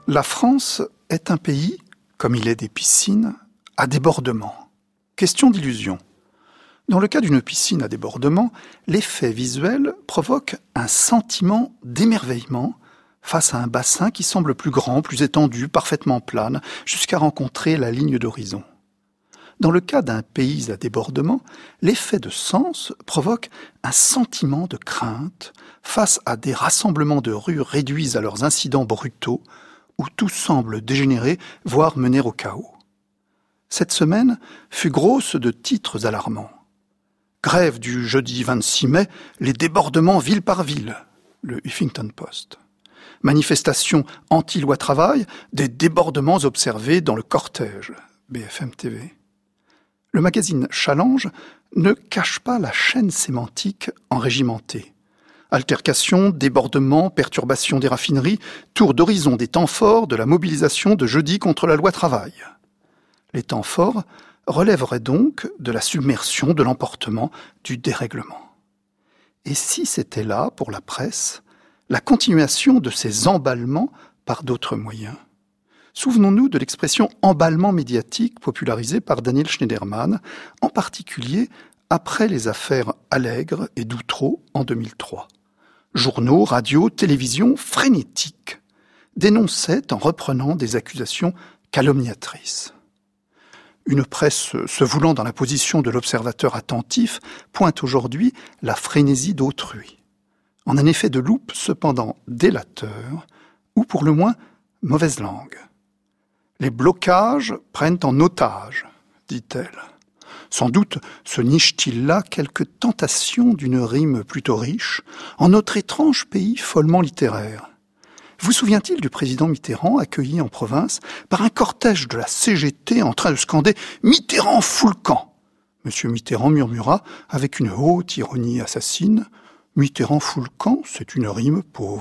La France est un pays, comme il est des piscines, à débordement. Question d'illusion. Dans le cas d'une piscine à débordement, l'effet visuel provoque un sentiment d'émerveillement face à un bassin qui semble plus grand, plus étendu, parfaitement plane, jusqu'à rencontrer la ligne d'horizon. Dans le cas d'un pays à débordement, l'effet de sens provoque un sentiment de crainte face à des rassemblements de rues réduits à leurs incidents brutaux, où tout semble dégénérer, voire mener au chaos. Cette semaine fut grosse de titres alarmants. Grève du jeudi 26 mai, les débordements ville par ville, le Huffington Post. Manifestation anti-loi travail, des débordements observés dans le cortège, BFM TV. Le magazine Challenge ne cache pas la chaîne sémantique enrégimentée. Altercations, débordements, perturbations des raffineries, tour d'horizon des temps forts de la mobilisation de jeudi contre la loi travail. Les temps forts relèveraient donc de la submersion, de l'emportement, du dérèglement. Et si c'était là, pour la presse, la continuation de ces emballements par d'autres moyens? Souvenons-nous de l'expression « emballement médiatique » popularisée par Daniel Schneiderman, en particulier après les affaires Allègre et Doutreau en 2003. Journaux, radios, télévision frénétiques dénonçaient en reprenant des accusations calomniatrices. Une presse se voulant dans la position de l'observateur attentif pointe aujourd'hui la frénésie d'autrui. En un effet de loupe cependant délateur, ou pour le moins mauvaise langue. Les blocages prennent en otage, dit-elle. Sans doute se niche-t-il là quelque tentation d'une rime plutôt riche en notre étrange pays follement littéraire. Vous souvient-il du président Mitterrand accueilli en province par un cortège de la CGT en train de scander « Mitterrand fout le camp ». Monsieur Mitterrand murmura avec une haute ironie assassine « Mitterrand fout le camp, c'est une rime pauvre ».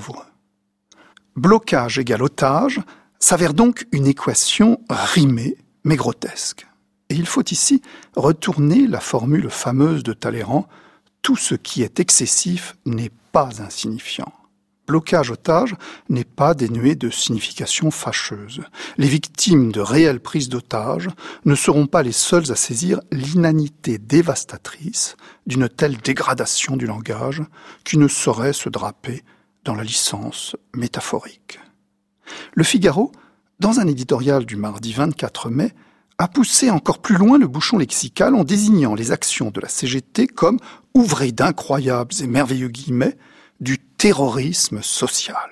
Blocage égale otage s'avère donc une équation rimée mais grotesque. Et il faut ici retourner la formule fameuse de Talleyrand « Tout ce qui est excessif n'est pas insignifiant ». Blocage-otage n'est pas dénué de signification fâcheuse. Les victimes de réelles prises d'otages ne seront pas les seules à saisir l'inanité dévastatrice d'une telle dégradation du langage qui ne saurait se draper dans la licence métaphorique. Le Figaro, dans un éditorial du mardi 24 mai, a poussé encore plus loin le bouchon lexical en désignant les actions de la CGT comme « ouvrez d'incroyables et merveilleux guillemets » du terrorisme social.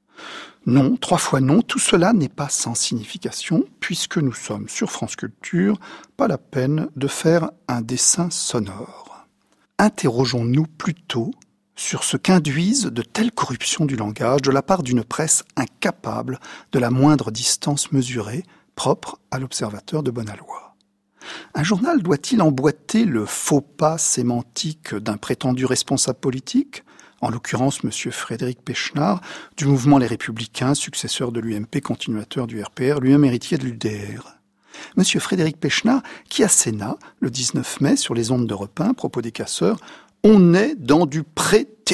Non, 3 fois non, tout cela n'est pas sans signification, puisque nous sommes sur France Culture, pas la peine de faire un dessin sonore. Interrogeons-nous plutôt sur ce qu'induisent de telles corruptions du langage de la part d'une presse incapable de la moindre distance mesurée, propre à l'observateur de bonne aloi. Un journal doit-il emboîter le faux pas sémantique d'un prétendu responsable politique, en l'occurrence M. Frédéric Pechnard, du mouvement Les Républicains, successeur de l'UMP, continuateur du RPR, lui-même héritier de l'UDR. M. Frédéric Pechnard, qui à Sénat, le 19 mai, sur les ondes d'Europe 1, à propos des casseurs, « On est dans du pré-terrorisme ».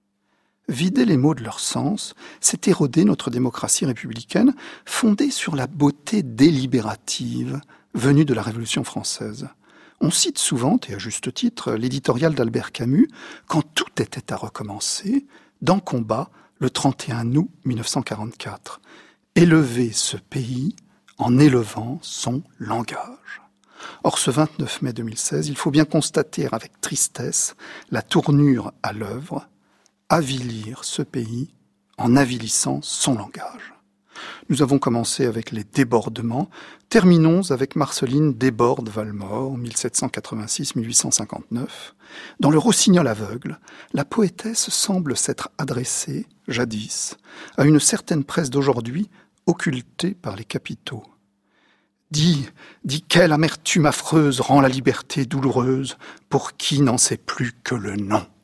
Vider les mots de leur sens, c'est éroder notre démocratie républicaine, fondée sur la beauté délibérative venue de la Révolution française. On cite souvent, et à juste titre, l'éditorial d'Albert Camus, quand tout était à recommencer, dans Combat, le 31 août 1944. Élever ce pays en élevant son langage. Or, ce 29 mai 2016, il faut bien constater avec tristesse la tournure à l'œuvre, avilir ce pays en avilissant son langage. Nous avons commencé avec les débordements, terminons avec Marceline Desbordes-Valmore, 1786-1859. Dans le Rossignol aveugle, la poétesse semble s'être adressée, jadis, à une certaine presse d'aujourd'hui, occultée par les capitaux. Dis, quelle amertume affreuse rend la liberté douloureuse pour qui n'en sait plus que le nom.